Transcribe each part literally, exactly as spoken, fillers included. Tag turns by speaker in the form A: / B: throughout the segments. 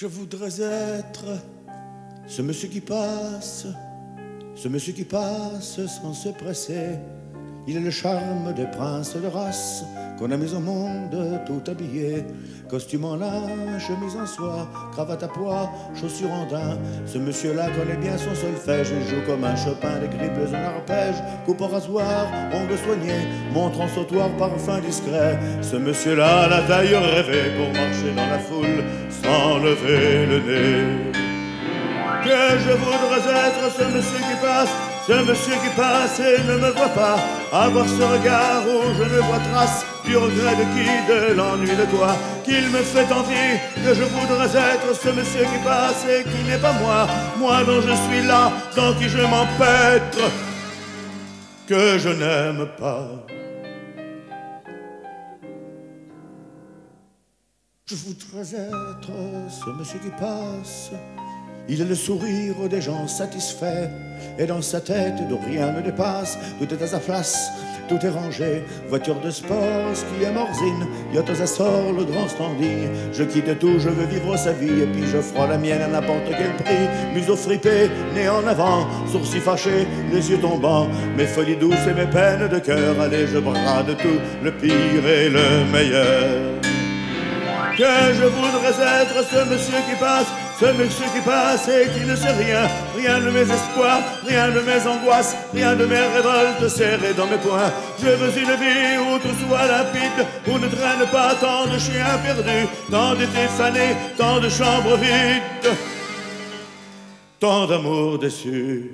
A: Je voudrais être ce monsieur qui passe, ce monsieur qui passe sans se presser. Il est le charme des princes de race qu'on a mis au monde tout habillé. Costume en lin, chemise en soie, cravate à pois, chaussures en daim. Ce monsieur-là connaît bien son solfège. Il joue comme un Chopin, des cribles en arpège. Coupe au rasoir, ongles soignés, montre en sautoir, parfum discret. Ce monsieur-là a la taille rêvée pour marcher dans la foule sans lever le nez. Que je voudrais être ce monsieur qui passe, ce monsieur qui passe et ne me voit pas, avoir ce regard où je ne vois trace du regret de qui, de l'ennui de toi, qu'il me fait envie, que je voudrais être ce monsieur qui passe et qui n'est pas moi, moi dont je suis là, dans qui je m'empêtre, que je n'aime pas. Je voudrais être ce monsieur qui passe. Il est le sourire des gens satisfaits, et dans sa tête d'où rien ne dépasse, tout est à sa place, tout est rangé. Voiture de sport, ski à morzine, yacht aux Açores, le grand standing. Je quitte tout, je veux vivre sa vie, et puis je ferai la mienne à n'importe quel prix. Museau fripé, nez en avant, sourcils fâchés, les yeux tombants, mes folies douces et mes peines de cœur. Allez, je brade tout, le pire et le meilleur. Que je voudrais être ce monsieur qui passe, ce monsieur qui passe et qui ne sait rien, rien de mes espoirs, rien de mes angoisses, rien de mes révoltes serrées dans mes poings. Je veux une vie où tout soit limpide, où ne traîne pas tant de chiens perdus, tant d'étés fanés, tant de chambres vides, tant d'amour déçu.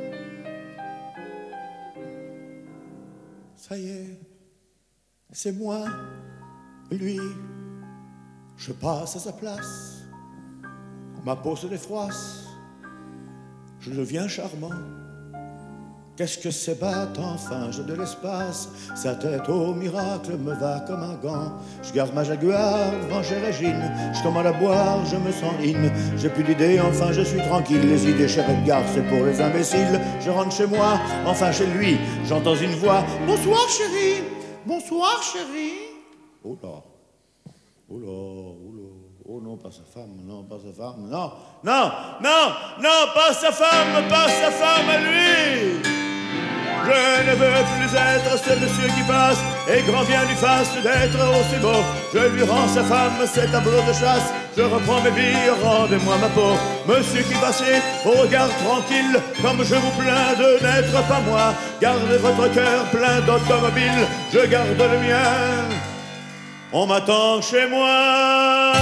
A: Ça y est, c'est moi, lui, je passe à sa place. Ma peau se défroisse, je deviens charmant. Qu'est-ce que c'est battant, enfin, j'ai de l'espace. Sa tête au miracle me va comme un gant. Je garde ma Jaguar devant chez Régine. Je commande à boire, je me sens in. J'ai plus d'idées, enfin je suis tranquille. Les idées, cher Edgar, c'est pour les imbéciles. Je rentre chez moi, enfin chez lui. J'entends une voix. Bonsoir chérie, bonsoir chérie. Oh là, oh là, oh là. Oh non, pas sa femme, non, pas sa femme, non, non, non, non, pas sa femme, pas sa femme à lui. Je ne veux plus être ce monsieur qui passe, et grand bien lui fasse d'être aussi beau. Je lui rends sa femme, ses tableaux de chasse, je reprends mes billes, rendez-moi ma peau. Monsieur qui passez, au regard tranquille, comme je vous plains de n'être pas moi. Gardez votre cœur plein d'automobiles, je garde le mien, on m'attend chez moi.